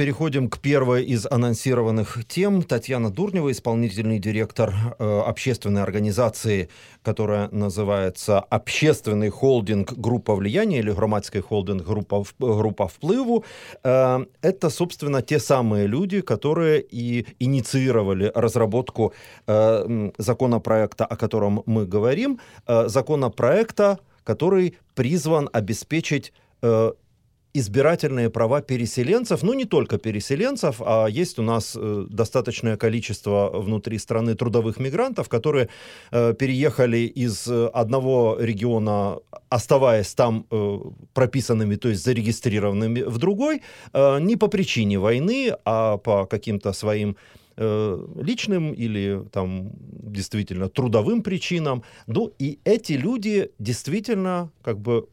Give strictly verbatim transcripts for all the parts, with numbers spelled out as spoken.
переходим к первой из анонсированных тем. Татьяна Дурнева, исполнительный директор э, общественной организации, которая называется «Общественный холдинг Группа влияния» или «Громадский холдинг Группа, группа впливу». Э, это, собственно, те самые люди, которые и инициировали разработку э, законопроекта, о котором мы говорим, э, законопроекта, который призван обеспечить э, избирательные права переселенцев, ну не только переселенцев, а есть у нас э, достаточное количество внутри страны трудовых мигрантов, которые э, переехали из одного региона, оставаясь там э, прописанными, то есть зарегистрированными в другой, э, не по причине войны, а по каким-то своим э, личным или там действительно трудовым причинам. Ну и эти люди действительно как бы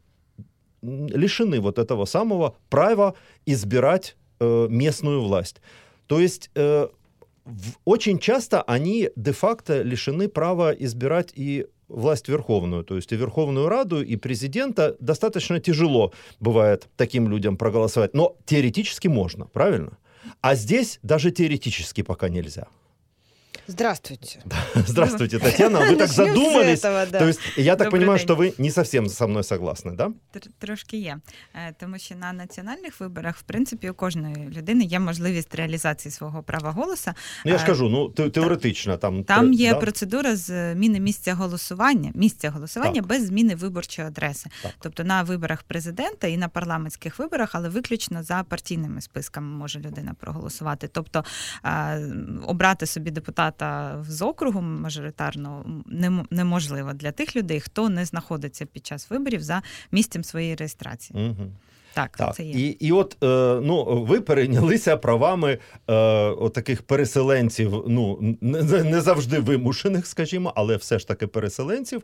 лишены вот этого самого права избирать э, местную власть. То есть э, в, очень часто они де-факто лишены права избирать и власть верховную, то есть и Верховную Раду, и президента. Достаточно тяжело бывает таким людям проголосовать, но теоретически можно, правильно? А здесь даже теоретически пока нельзя. Здравствуйте. Здравствуйте, Татьяна. Вы так задумались. Этого, да. То есть я так Добрий понимаю, день. что ви не совсем со мною согласны, да? Трошки є. Тому що на національних виборах, в принципі, у кожної людини є можливість реалізації свого права голосу. Ну, я ж кажу, ну, те- теоретично там... Там є да? процедура зміни місця голосування, місця голосування Так. без зміни виборчої адреси. Так. Тобто на виборах президента і на парламентських виборах, але виключно за партійними списками може людина проголосувати. Тобто а, обрати собі депутата з округу мажоритарно нем- неможливо для тих людей, хто не знаходиться під час виборів за місцем своєї реєстрації. Мгм. Так, Так, це є. і, і от е, ну, ви перейнялися правами е, отаких переселенців, ну, не, не завжди вимушених, скажімо, але все ж таки переселенців,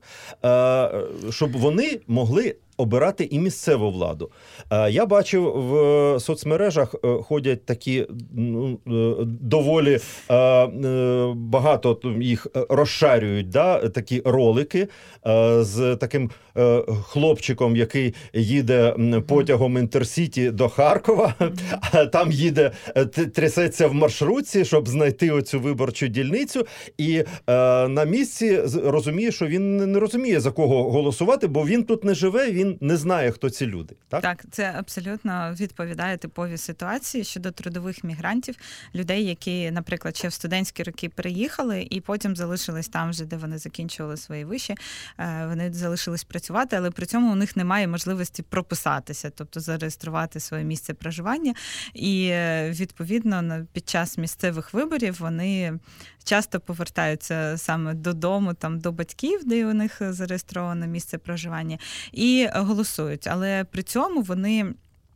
е, щоб вони могли обирати і місцеву владу. Е, я бачив в соцмережах е, ходять такі ну, е, доволі е, е, багато їх розшарюють, да, такі ролики е, з таким е, хлопчиком, який їде м, потягом Інтерсіті до Харкова, а там їде, е, т- трясеться в маршрутці, щоб знайти оцю виборчу дільницю, і е, на місці з- розуміє, що він не- не розуміє, за кого голосувати, бо він тут не живе, він не знає, хто ці люди. Так? Так, це абсолютно відповідає типовій ситуації щодо трудових мігрантів, людей, які, наприклад, ще в студентські роки переїхали і потім залишились там вже, де вони закінчували свої виші, е, вони залишились працювати, але при цьому у них немає можливості прописатися, тобто зареєструвати своє місце проживання. І, е, відповідно, на- під час місцевих виборів вони часто повертаються саме додому, там, до батьків, де у них зареєстроване місце проживання, і голосують. Але при цьому вони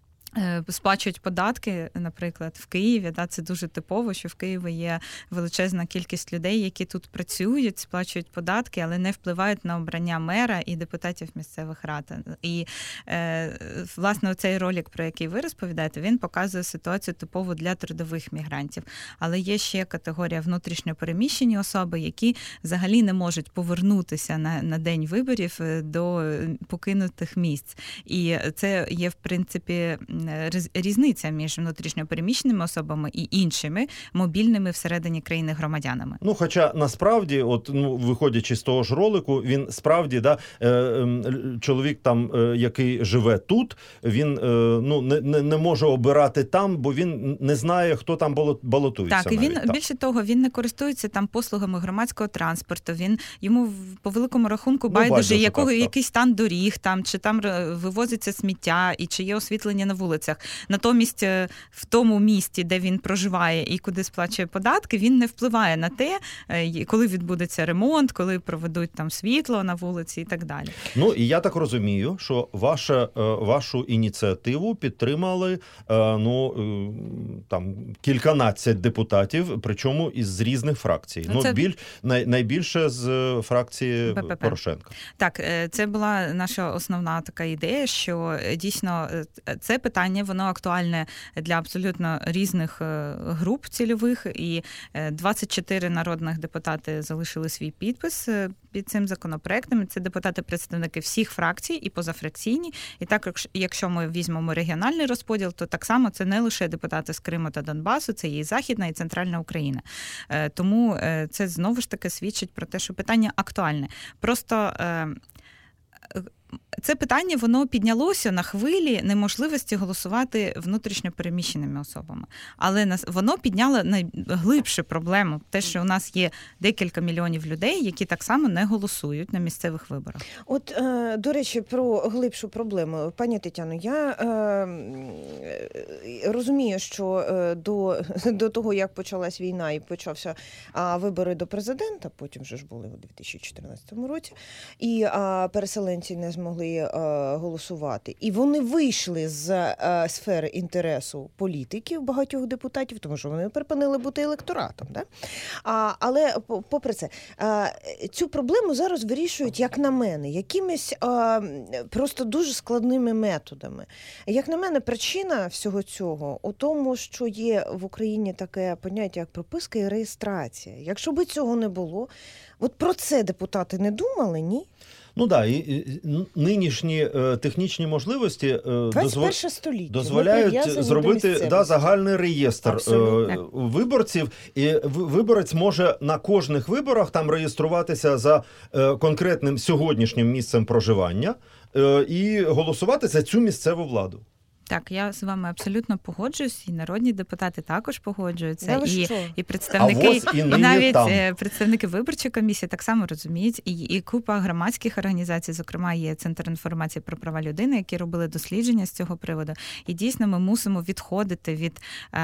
е, сплачують податки, наприклад, в Києві. Да, це дуже типово, що в Києві є величезна кількість людей, які тут працюють, сплачують податки, але не впливають на обрання мера і депутатів місцевих рад. І, е, власне, оцей ролик, про який ви розповідаєте, він показує ситуацію типову для трудових мігрантів. Але є ще категорія внутрішньопереміщені особи, які взагалі не можуть повернутися на, на день виборів е, до покинутих місць. І це є, в принципі, різ- різниця між внутрішньопереміщеними особами і іншими мобільними всередині країни громадянами. Ну, хоча насправді, от ну виходячи з того ж ролику, він справді да е, е, чоловік там, е, який живе тут, він е, ну не, не, не може обирати там, бо він не знає, хто там балот- балотується. Так, і він навіть, так. більше того, він не користується там послугами громадського транспорту. Він йому в- по великому рахунку Ну, байдуже, байдуже, якого так, так. який стан доріг там, чи там ре- вивозиться сміття, і чи є освітлення на вулицях. Натомість е, в тому місті, де він проживає і куди сплачує податки, він не впливає на те, е, й- коли відбудеться ремонт, коли проведуть там світло на вулиці і так далі. Ну, і я так розумію, що ваша, е, вашу ініціативу підтримали е, ну, е, там, кільканадцять депутатів, причому із різних фракцій. Ну, Ну, це- біль, най, найбільше з е, фракції БПП. Порошенка. Так, е, це була наша основна така ідея, що е, дійсно е, це питання питання, воно актуальне для абсолютно різних груп цільових, і двадцять чотири народних депутати залишили свій підпис під цим законопроектом. Це депутати-представники всіх фракцій і позафракційні. І так, якщо ми візьмемо регіональний розподіл, то так само це не лише депутати з Криму та Донбасу, це і Західна, і Центральна Україна. Тому це знову ж таки свідчить про те, що питання актуальне. Просто це питання, воно піднялося на хвилі неможливості голосувати внутрішньо переміщеними особами. Але воно підняло найглибшу проблему, те, що у нас є декілька мільйонів людей, які так само не голосують на місцевих виборах. От, до речі, про глибшу проблему. Пані Тетяно, я розумію, що до, до того, як почалась війна і почався вибори до президента, потім вже ж були у дві тисячі чотирнадцятому році, і переселенці не змогли голосувати. І вони вийшли з сфери інтересу політиків, багатьох депутатів, тому що вони припинили бути електоратом. Да? А, але попри це, цю проблему зараз вирішують, як на мене, якимись а, просто дуже складними методами. Як на мене, причина всього цього у тому, що є в Україні таке поняття, як прописка і реєстрація. Якщо б цього не було, от про це депутати не думали, ні? Ну так, да, і, і нинішні е, технічні можливості е, дозвол... дозволяють зробити да, загальний реєстр е, виборців, і виборець може на кожних виборах там реєструватися за е, конкретним сьогоднішнім місцем проживання е, і голосувати за цю місцеву владу. Так, я з вами абсолютно погоджуюсь, і народні депутати також погоджуються, і, і представники, і, і навіть там. представники виборчої комісії так само розуміють, і, і купа громадських організацій, зокрема є Центр інформації про права людини, які робили дослідження з цього приводу, і дійсно ми мусимо відходити від,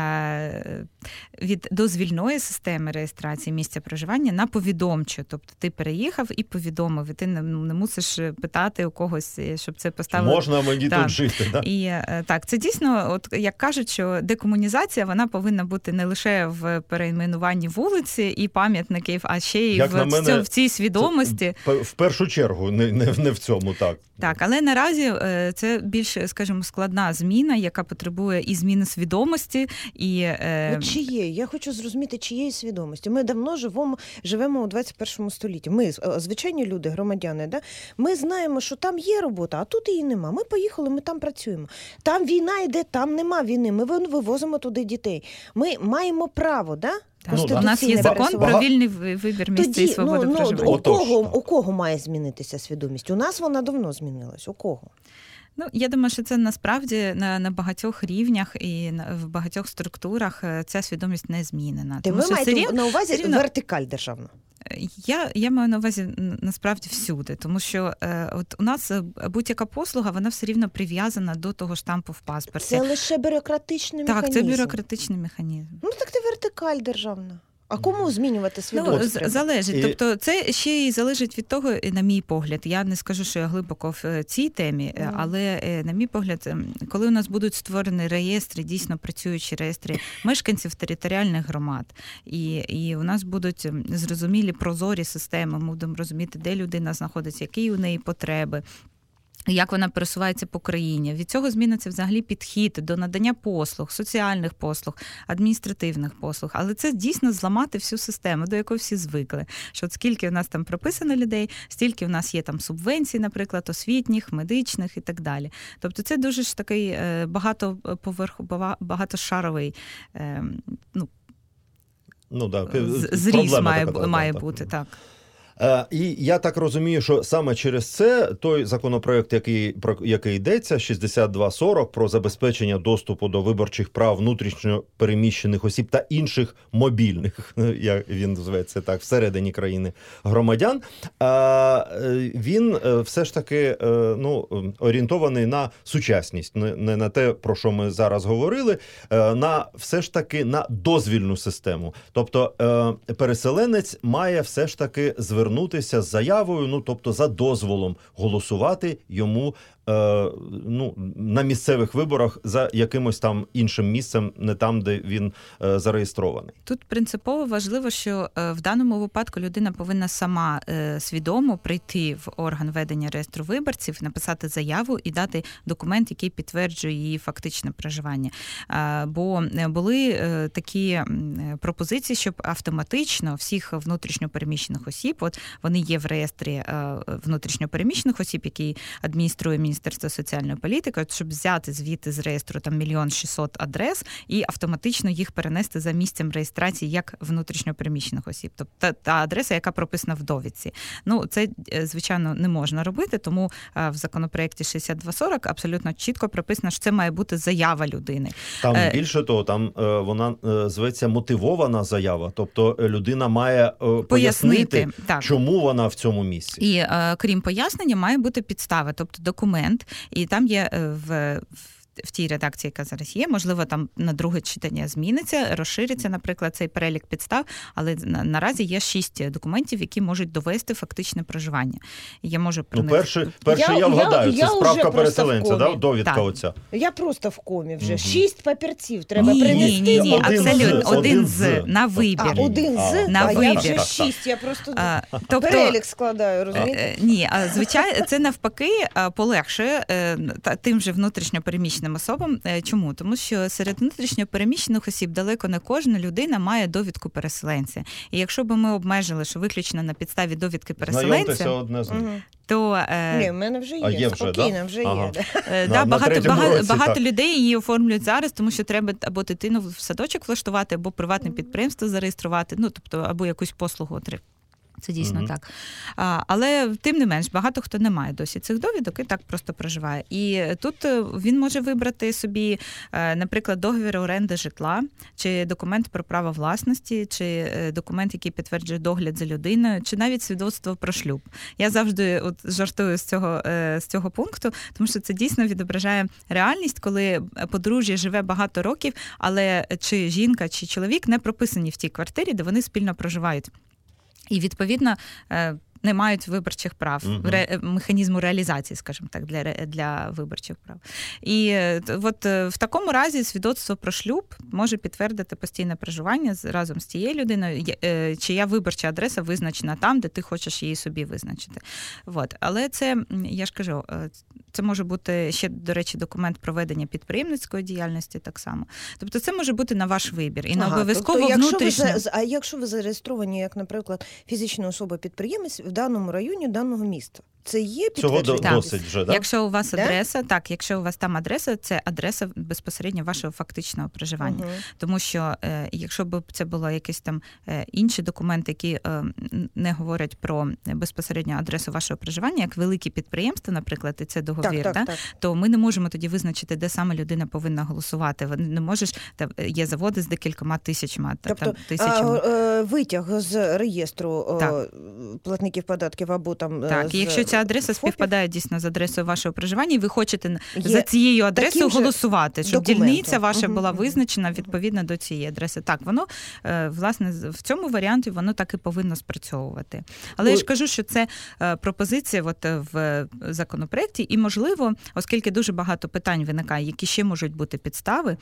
е, від дозвільної системи реєстрації місця проживання на повідомчу, тобто ти переїхав і повідомив, і ти не, не мусиш питати у когось, щоб це поставили. Можна мені так. тут жити, да? І, так, це дійсно, от як кажуть, що декомунізація, вона повинна бути не лише в перейменуванні вулиці і пам'ятників, а ще й в, мене, в цій свідомості. В першу чергу, не, не, не в цьому, так. Так, але наразі це більш, скажімо, складна зміна, яка потребує і зміни свідомості, і... Е... Чиєї? Я хочу зрозуміти, чиєї свідомості. Ми давно живемо, живемо у двадцять першому столітті. Ми, звичайні люди, громадяни, да? Ми знаємо, що там є робота, а тут її нема. Ми поїхали, ми там працюємо. Там війна йде, там нема війни. Ми вивозимо туди дітей. Ми маємо право, да? Ну, у нас є закон про вільний вибір місця і свободу ну, проживання. У кого, у кого має змінитися свідомість? У нас вона давно змінилась. У кого? Ну, я думаю, що це насправді на, на багатьох рівнях і на, в багатьох структурах ця свідомість не змінена. Ти ви маєте рівно, на увазі рівно... вертикаль державна? Я, я маю на увазі насправді всюди, тому що е, от у нас будь-яка послуга, вона все рівно прив'язана до того штампу в паспорті. Це лише бюрократичний так, механізм. Так, це бюрократичний механізм. Ну так це вертикаль державна. А кому змінювати свідомість? Ну, залежить. І... Тобто це ще й залежить від того, на мій погляд. Я не скажу, що я глибоко в цій темі, mm. але, на мій погляд, коли у нас будуть створені реєстри, дійсно працюючі реєстри мешканців територіальних громад, і, і у нас будуть зрозумілі прозорі системи, ми будемо розуміти, де людина знаходиться, які у неї потреби, як вона пересувається по країні. Від цього зміниться взагалі підхід до надання послуг, соціальних послуг, адміністративних послуг. Але це дійсно зламати всю систему, до якої всі звикли. Що от скільки в нас там прописано людей, стільки в нас є там субвенцій, наприклад, освітніх, медичних і так далі. Тобто це дуже ж такий багатоповерх, багатошаровий, ну, ну да, зріз має, така, має так, бути, так. І я так розумію, що саме через це той законопроект, який, про який йдеться, шістдесят два сорок, про забезпечення доступу до виборчих прав внутрішньо переміщених осіб та інших мобільних, як він зветься так, всередині країни громадян, він все ж таки ну, орієнтований на сучасність, не на те, про що ми зараз говорили, на все ж таки на дозвільну систему. Тобто переселенець має все ж таки звернутися звернутися з заявою, ну, тобто за дозволом голосувати йому ну, на місцевих виборах за якимось там іншим місцем, не там, де він зареєстрований. Тут принципово важливо, що в даному випадку людина повинна сама свідомо прийти в орган ведення реєстру виборців, написати заяву і дати документ, який підтверджує її фактичне проживання. Бо були такі пропозиції, щоб автоматично всіх внутрішньопереміщених осіб, от вони є в реєстрі внутрішньопереміщених осіб, який адмініструє Міністерство соціальної політики, от щоб взяти звідти з реєстру там мільйон шістсот адрес і автоматично їх перенести за місцем реєстрації як внутрішньопереміщених осіб. Тобто та, та адреса, яка прописана в довідці. Ну, це, звичайно, не можна робити, тому в законопроєкті шістдесят два сорок абсолютно чітко прописано, що це має бути заява людини. Там більше того, там вона зветься мотивована заява, тобто людина має пояснити, пояснити чому вона в цьому місці. І крім пояснення, має бути підстава, тобто документ, і там є в, в тій редакції, яка зараз є, можливо, там на друге читання зміниться, розшириться, наприклад, цей перелік підстав, але на, наразі є шість документів, які можуть довести фактичне проживання. Я можу про ну, них... перше, перше я, я вгадаю, я, це я справка переселенця, да? Довідка так. оця. Я просто в комі вже. Угу. Шість папірців треба ні, принести. Ні, ні, ні, абсолютно. З, один з, на вибір. А, один з? На а вибір. Я вже шість, я просто а, тобто, перелік складаю, розумієте? Ні, а звичайно, це навпаки полегшує тим же внутрішньопереміщеним особам. Чому? Тому що серед внутрішньопереміщених осіб далеко не кожна людина має довідку переселенця. І якщо б ми обмежили, що виключно на підставі довідки переселенця, одне з них. то... Е... Ні, в мене вже є, а є вже, спокійно, да? вже ага. є. Да, на, багато на багато, році, багато так. людей її оформлюють зараз, тому що треба або дитину в садочок влаштувати, або приватне підприємство зареєструвати, ну, тобто, або якусь послугу отримати. Це дійсно mm-hmm. так. А, але, тим не менш, багато хто не має досі цих довідок і так просто проживає. І тут він може вибрати собі, наприклад, договір оренди житла, чи документ про право власності, чи документ, який підтверджує догляд за людиною, чи навіть свідоцтво про шлюб. Я завжди от жартую з цього, з цього пункту, тому що це дійсно відображає реальність, коли подружжя живе багато років, але чи жінка, чи чоловік не прописані в тій квартирі, де вони спільно проживають. І, відповідно, не мають виборчих прав, uh-huh. ре, механізму реалізації, скажімо так, для, для виборчих прав. І от в такому разі свідоцтво про шлюб може підтвердити постійне проживання разом з тією людиною, чия виборча адреса визначена там, де ти хочеш її собі визначити. От. Але це, я ж кажу, це може бути ще, до речі, документ проведення підприємницької діяльності так само. Тобто це може бути на ваш вибір. І ага, не обов'язково тобто, внутрішньо... Ви, а якщо ви зареєстровані, як, наприклад, фізична особа-підприємець в даному районі даного міста? Це є підтвердження? Цього досить вже, да? Якщо у вас адреса, да? так, якщо у вас там адреса, це адреса безпосередньо вашого фактичного проживання. Угу. Тому що е, якщо б це було якісь там е, інші документи, які е, не говорять про безпосередньо адресу вашого проживання, як великі підприємства, наприклад, і це договір, так, так, да? так. то ми не можемо тоді визначити, де саме людина повинна голосувати. Не можеш, та, є заводи з декількома тисячами. Тобто там, тисячами. А, витяг з реєстру так. платників податків або там... Так, з... якщо ця адреса співпадає дійсно з адресою вашого проживання, і ви хочете Є за цією адресою голосувати, щоб документом. Дільниця ваша угу. була визначена відповідно до цієї адреси. Так, воно, власне, в цьому варіанті воно так і повинно спрацьовувати. Але я ж кажу, що це пропозиція от в законопроекті, і, можливо, оскільки дуже багато питань виникає, які ще можуть бути підстави,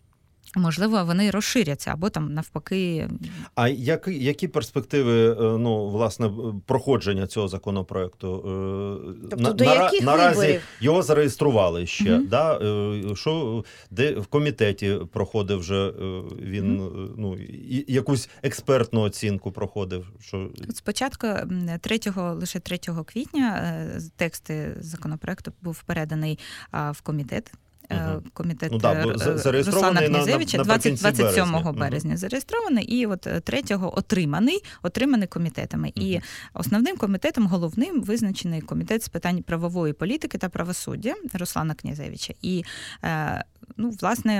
можливо, вони розширяться, або там навпаки. А як, які перспективи, ну, власне, проходження цього законопроекту? Тобто на, до на, яких наразі виборів? Його зареєстрували ще, угу. да? Що, де в комітеті проходив вже він, угу. ну, якусь експертну оцінку проходив? Що... Спочатку третього, лише третього квітня тексти законопроекту був переданий в комітет. Угу. Комітет ну, да, Руслана Князевича, двадцять сьомого березня угу. зареєстрований, і от третього отриманий, отриманий комітетами. Угу. І основним комітетом, головним, визначений комітет з питань правової політики та правосуддя Руслана Князевича. І, ну, власне,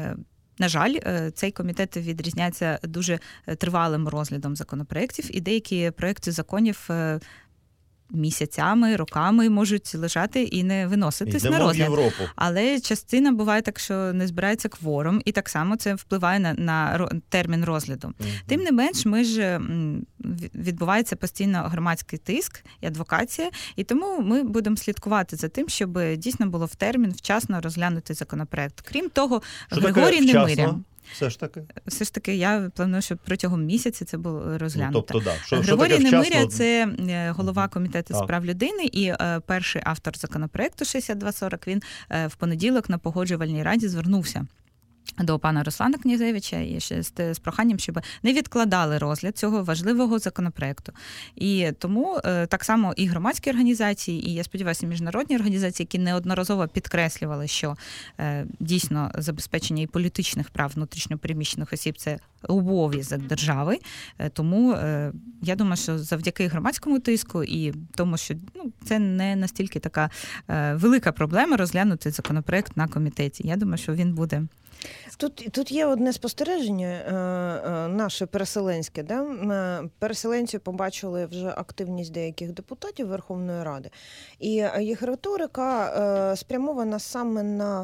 на жаль, цей комітет відрізняється дуже тривалим розглядом законопроєктів, і деякі проєкти законів місяцями, роками можуть лежати і не виноситись Йдемо на розгляд. в Європу. Але частина буває так, що не збирається кворум, і так само це впливає на, на термін розгляду. Mm-hmm. Тим не менш, ми ж відбувається постійно громадський тиск і адвокація, і тому ми будемо слідкувати за тим, щоб дійсно було в термін вчасно розглянути законопроект. Крім того, що Григорій Немиря. Все ж таки? Все ж таки, я планую, щоб протягом місяця це було розглянуто. Ну, тобто, да. Що, Григорій що Немиря – це голова Комітету з так. прав людини і е, перший автор законопроекту шістдесят два сорок. Він е, в понеділок на Погоджувальній раді звернувся до пана Руслана Князевича і ще з, з проханням, щоб не відкладали розгляд цього важливого законопроекту. І тому е, так само і громадські організації, і, я сподіваюся, міжнародні організації, які неодноразово підкреслювали, що е, дійсно забезпечення і політичних прав внутрішньопереміщених осіб – це обов'язок держави. Е, тому е, я думаю, що завдяки громадському тиску і тому, що ну, це не настільки така е, велика проблема розглянути законопроект на комітеті. Я думаю, що він буде. Тут, тут є одне спостереження е, е, наше переселенське. Да? Переселенці побачили вже активність деяких депутатів Верховної Ради. І їх риторика е, спрямована саме на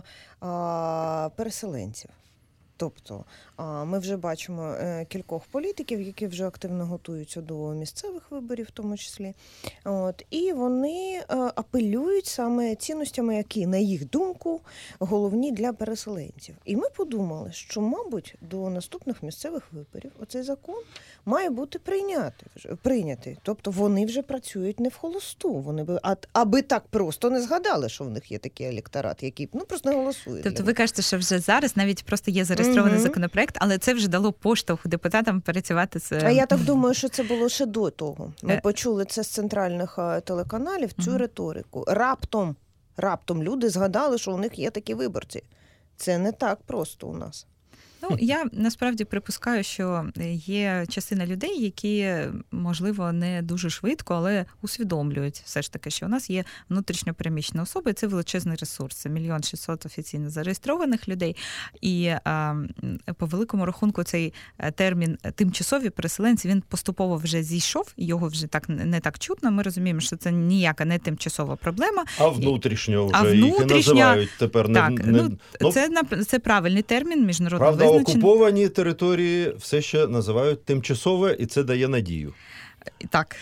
е, переселенців. Тобто ми вже бачимо кількох політиків, які вже активно готуються до місцевих виборів в тому числі. От, і вони апелюють саме цінностями, які, на їх думку, головні для переселенців. І ми подумали, що, мабуть, до наступних місцевих виборів оцей закон має бути прийнятий. прийнятий. Тобто вони вже працюють не в холосту. Вони би, а, аби так просто не згадали, що в них є такий електорат, який ну, просто не голосує. Тобто ви кажете, що вже зараз навіть просто є зареєстрований mm-hmm. законопроект, але це вже дало поштовх депутатам працювати з... А я так думаю, що це було ще до того. Ми почули це з центральних телеканалів, цю mm-hmm. риторику. Раптом, раптом люди згадали, що у них є такі виборці. Це не так просто у нас. Ну, я насправді припускаю, що є частина людей, які, можливо, не дуже швидко, але усвідомлюють все ж таки, що у нас є внутрішньопереміщені особи, і це величезний ресурс. Це мільйон шістсот офіційно зареєстрованих людей. І а, по великому рахунку цей термін «тимчасові переселенці», він поступово вже зійшов, його вже так не так чутно. Ми розуміємо, що це ніяка не тимчасова проблема. А внутрішньо вже а їх і називають тепер. Так, не, ну, ну, це, це правильний термін, міжнародно визначений. Окуповані території все ще називають тимчасове, і це дає надію. Так,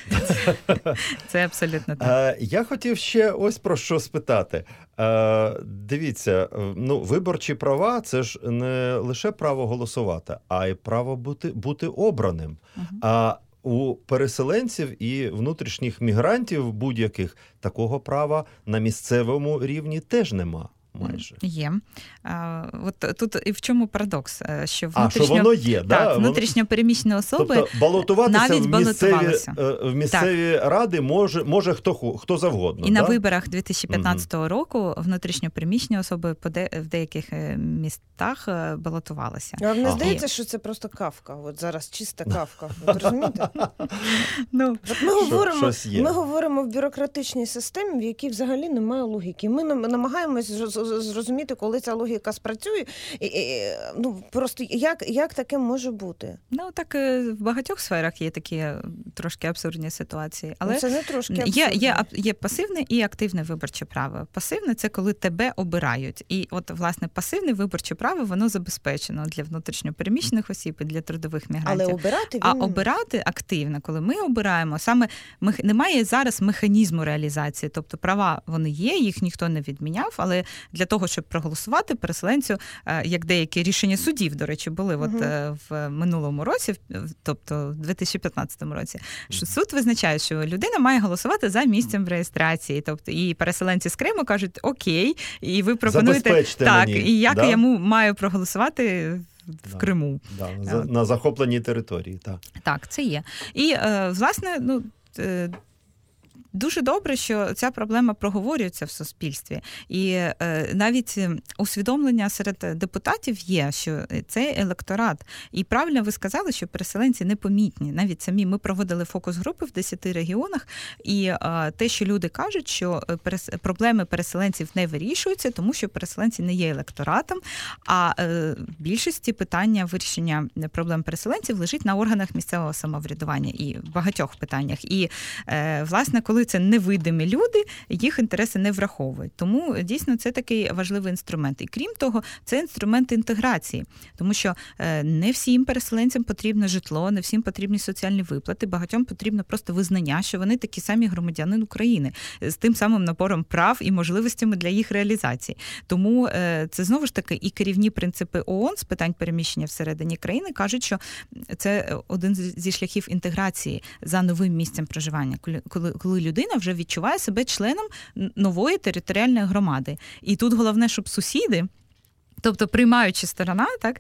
це абсолютно так. Я хотів ще ось про що спитати. Дивіться, ну, виборчі права – це ж не лише право голосувати, а й право бути, бути обраним. Угу. А у переселенців і внутрішніх мігрантів будь-яких такого права на місцевому рівні теж нема. Майже. Є. А, от тут і в чому парадокс, що внутрішньо... А, що воно є, так, да? внутрішньо переміщені особи тобто, балотуватися навіть в місцеві, балотувалися. В місцеві так. ради може, може хто, хто завгодно. І да? на виборах дві тисячі п'ятнадцятого mm-hmm. року внутрішньо переміщені особи в деяких містах балотувалися. А мені здається, що це просто Кафка. От зараз чиста Кафка. Ви розумієте? ну, От ми, говоримо, ми говоримо в бюрократичній системі, в якій взагалі немає логіки. Ми намагаємось зрозуміти, коли ця логіка спрацює. І, і, ну, просто як, як таке може бути? Ну, так в багатьох сферах є такі трошки абсурдні ситуації. Але це не трошки абсурдні. Є, є, є пасивне і активне виборче право. Пасивне – це коли тебе обирають. І от, власне, пасивне виборче право, воно забезпечено для внутрішньопереміщених осіб і для трудових мігрантів. Але обирати він... А обирати активно, коли ми обираємо, саме немає зараз механізму реалізації. Тобто права, вони є, їх ніхто не відміняв, але для того, щоб проголосувати переселенцю, як деякі рішення судів, до речі, були от uh-huh. в минулому році, тобто в дві тисячі п'ятнадцятому році, що суд визначає, що людина має голосувати за місцем реєстрації. Тобто і переселенці з Криму кажуть, окей, і ви пропонуєте, забезпечте так, мені, і як да? я йому маю проголосувати в да, Криму. Да, за, на захопленій території. Так, так це є. І, власне, ну, дуже добре, що ця проблема проговорюється в суспільстві. І е, навіть усвідомлення серед депутатів є, що це електорат. І правильно ви сказали, що переселенці непомітні. Навіть самі ми проводили фокус-групи в десяти регіонах, і е, те, що люди кажуть, що перес... проблеми переселенців не вирішуються, тому що переселенці не є електоратом, а е, в більшості питання вирішення проблем переселенців лежить на органах місцевого самоврядування і в багатьох питаннях. І, е, власне, коли коли це невидимі люди, їх інтереси не враховують. Тому дійсно це такий важливий інструмент. І крім того, це інструмент інтеграції, тому що не всім переселенцям потрібно житло, не всім потрібні соціальні виплати, багатьом потрібно просто визнання, що вони такі самі громадянин України з тим самим набором прав і можливостями для їх реалізації. Тому це знову ж таки і керівні принципи ООН з питань переміщення всередині країни кажуть, що це один зі шляхів інтеграції за новим місцем проживання, коли, коли людина вже відчуває себе членом нової територіальної громади. І тут головне, щоб сусіди, тобто приймаюча сторона, так,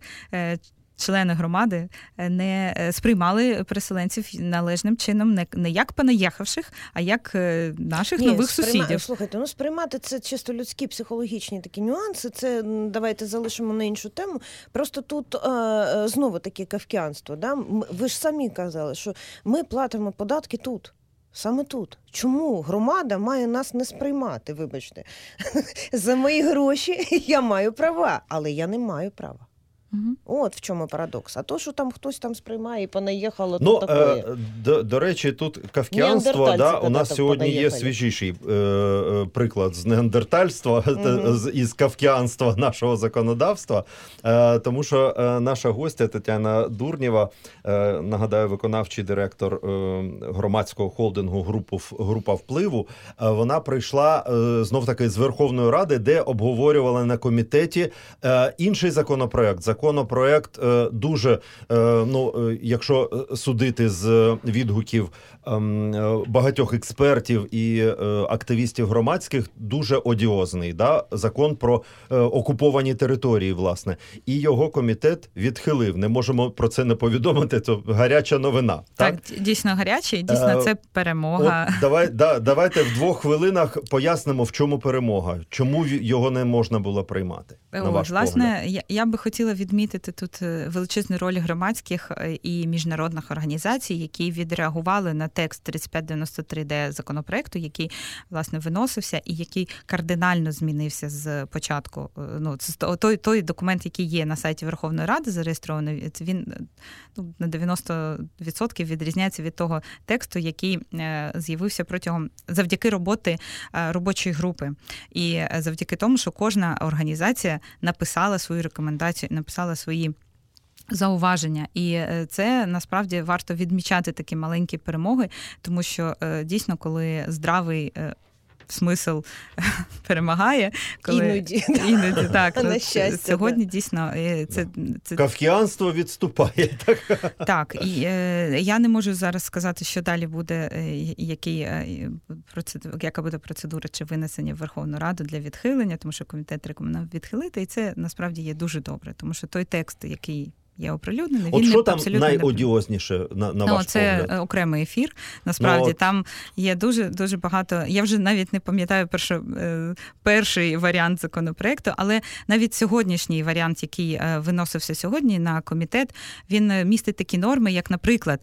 члени громади не сприймали переселенців належним чином, не, не як понаїхавших, а як наших Ні, нових сприйма... сусідів. Слухайте, ну сприймати це чисто людські, психологічні такі нюанси, це давайте залишимо на іншу тему. Просто тут е, знову таке кавкіанство. Да? Ви ж самі казали, що ми платимо податки тут. Саме тут. Чому громада має нас не сприймати, вибачте? За мої гроші я маю права, але я не маю права. Угу. От в чому парадокс. А то, що там хтось там сприймає і понаїхало, ну, то таке. Е, до, до речі, тут кавкіанство, да, у нас сьогодні є свіжіший е, приклад з неандертальства, угу. з, із кавкіанства нашого законодавства, е, тому що е, наша гостя Тетяна Дурнєва, е, нагадаю, виконавчий директор е, громадського холдингу групу, «Група впливу», е, вона прийшла е, знов-таки з Верховної Ради, де обговорювали на комітеті е, інший законопроект. Законопроект дуже, ну, якщо судити з відгуків багатьох експертів і активістів громадських, дуже одіозний, да? Закон про окуповані території, власне. І його комітет відхилив. Не можемо про це не повідомити, це гаряча новина. Так, так дійсно гаряча, і дійсно це перемога. От, давай, да, давайте в двох хвилинах пояснимо, в чому перемога. Чому його не можна було приймати, на ваш Власне, погляд? Я, я би хотіла відмітити тут величезну роль громадських і міжнародних організацій, які відреагували на текст тридцять п'ять дев'яносто три де законопроекту, який, власне, виносився і який кардинально змінився з початку. Ну, це той, той документ, який є на сайті Верховної Ради зареєстрований, він ну, на дев'яносто відсотків відрізняється від того тексту, який з'явився протягом завдяки роботи робочої групи. І завдяки тому, що кожна організація написала свою рекомендацію, написала свої зауваження. І це, насправді, варто відмічати такі маленькі перемоги, тому що, дійсно, коли здравий смисл перемагає, коли іноді, іноді так, на щастя, сьогодні да. дійсно це, це кавкіанство відступає, так. Так, і е, я не можу зараз сказати, що далі буде, який процедура, яка буде процедура чи винесення в Верховну Раду для відхилення, тому що комітет рекомендував відхилити, і це насправді є дуже добре, тому що той текст, який є оприлюднений, він От що там абсолютно найодіозніше, на, на ну, ваш це погляд? Це окремий ефір. Насправді, ну, там є дуже, дуже багато... Я вже навіть не пам'ятаю перший, перший варіант законопроекту, але навіть сьогоднішній варіант, який виносився сьогодні на комітет, він містить такі норми, як, наприклад,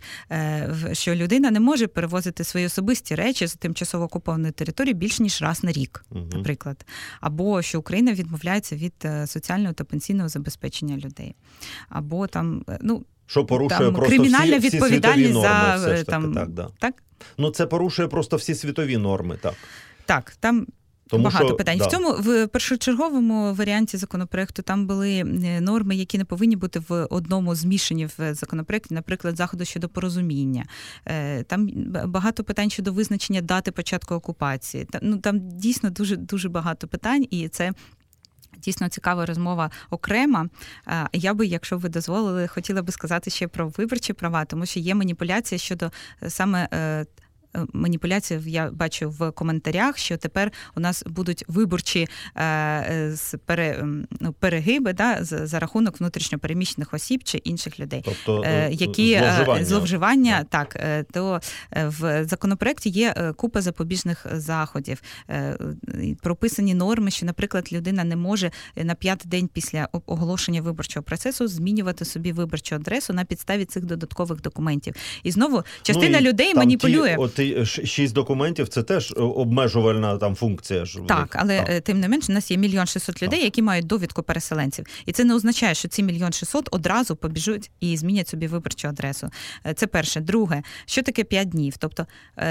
що людина не може перевозити свої особисті речі з тимчасово окупованої території більш ніж раз на рік, угу. наприклад. Або що Україна відмовляється від соціального та пенсійного забезпечення людей. Або там, ну, що порушує там, просто кримінальна всі, всі відповідальність світові норми, за все ж таки, там, так, да. так? Ну, це порушує просто всі світові норми, так. Так, там Тому багато що, питань. Да. В цьому, в першочерговому варіанті законопроекту там були норми, які не повинні бути в одному змішані в законопроекті, наприклад, заходу щодо порозуміння. Там багато питань щодо визначення дати початку окупації. Там, ну, там дійсно дуже, дуже багато питань, і це дійсно цікава розмова окрема. Я би, якщо ви дозволили, хотіла би сказати ще про виборчі права, тому що є маніпуляція щодо саме маніпуляції, я бачу в коментарях, що тепер у нас будуть виборчі е, пере, ну, перегиби, да, за, за рахунок внутрішньопереміщених осіб чи інших людей. Тобто е, які зловживання, зловживання так, е, то в законопроекті є купа запобіжних заходів. Е, прописані норми, що, наприклад, людина не може на п'ятий день після оголошення виборчого процесу змінювати собі виборчу адресу на підставі цих додаткових документів. І знову частина ну, і людей маніпулює. Ті, шість, шість документів – це теж обмежувальна там функція. Ж так, але так. Тим не менше, у нас є мільйон шістсот людей, які мають довідку переселенців. І це не означає, що ці мільйон шістсот одразу побіжуть і змінять собі виборчу адресу. Це перше. Друге, що таке п'ять днів? Тобто,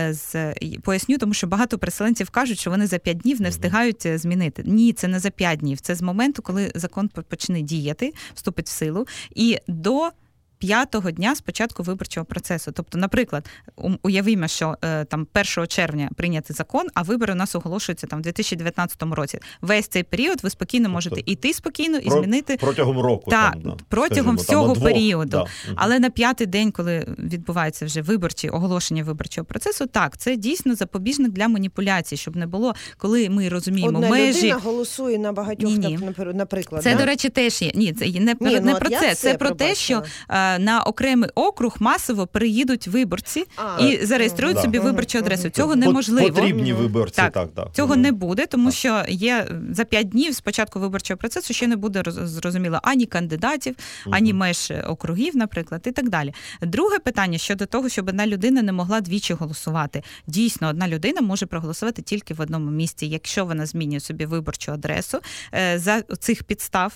з, поясню, тому що багато переселенців кажуть, що вони за п'ять днів не встигають змінити. Ні, це не за п'ять днів. Це з моменту, коли закон почне діяти, вступить в силу, і до п'ятого дня з початку виборчого процесу. Тобто, наприклад, уявімо, що е, там першого червня прийнятий закон, а вибори у нас оголошуються там в дві тисячі дев'ятнадцятому році. Весь цей період ви спокійно можете тобто, іти спокійно і про, змінити протягом року. Так, там, да, протягом скажімо, всього там, періоду. Да. Але на п'ятий день, коли відбувається вже виборчі оголошення виборчого процесу, так, це дійсно запобіжник для маніпуляцій, щоб не було, коли ми розуміємо Одна межі. Одна людина голосує на багатьох, Ні-ні. наприклад. Це, да? до речі, теж є. Ні, це не, Ні, не ну, про це. Це, це про те, що е, на окремий округ масово приїдуть виборці а, і зареєструють да. собі виборчу адресу. Цього неможливо. Потрібні виборці, так. так, так. Цього не буде, тому що є за п'ять днів з початку виборчого процесу ще не буде зрозуміло ані кандидатів, ані меж округів, наприклад, і так далі. Друге питання щодо того, щоб одна людина не могла двічі голосувати. Дійсно, одна людина може проголосувати тільки в одному місці. Якщо вона змінює собі виборчу адресу за цих підстав,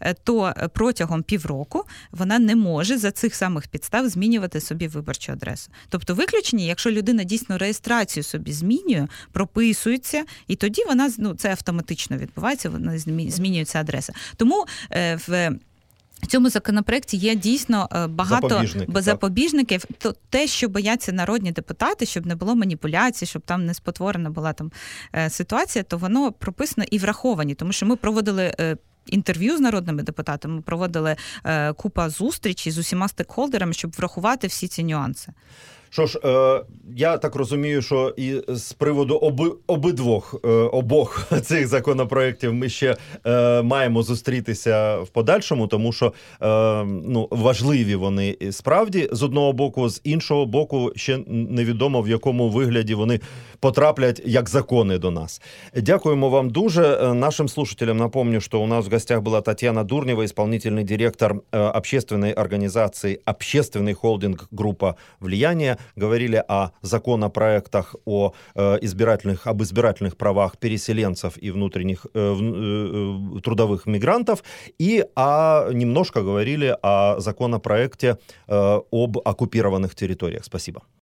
то протягом півроку вона не може за цих самих підстав змінювати собі виборчу адресу. Тобто виключення, якщо людина дійсно реєстрацію собі змінює, прописується, і тоді вона, ну, це автоматично відбувається, вона змінюється адреса. Тому е, в В цьому законопроекті є дійсно багато Запобіжники, запобіжників. То те, що бояться народні депутати, щоб не було маніпуляцій, щоб там не спотворена була там ситуація, то воно прописано і враховані. Тому що ми проводили інтерв'ю з народними депутатами, ми проводили купа зустрічей з усіма стейкхолдерами, щоб врахувати всі ці нюанси. Що ж, е, я так розумію, що і з приводу оби, обидвох, е, обох цих законопроєктів ми ще е, маємо зустрітися в подальшому, тому що е, ну, важливі вони справді з одного боку, з іншого боку ще невідомо, в якому вигляді вони потраплять як закони до нас. Дякуємо вам дуже. Нашим слушателям напомню, что у нас в гостях была Татьяна Дурнева, исполнительный директор общественной организации «Общественный холдинг Группа влияния». Говорили о законопроектах о избирательных, об избирательных правах переселенцев и внутренних трудовых мигрантов, и о, немножко говорили о законопроекте об оккупированных территориях. Спасибо.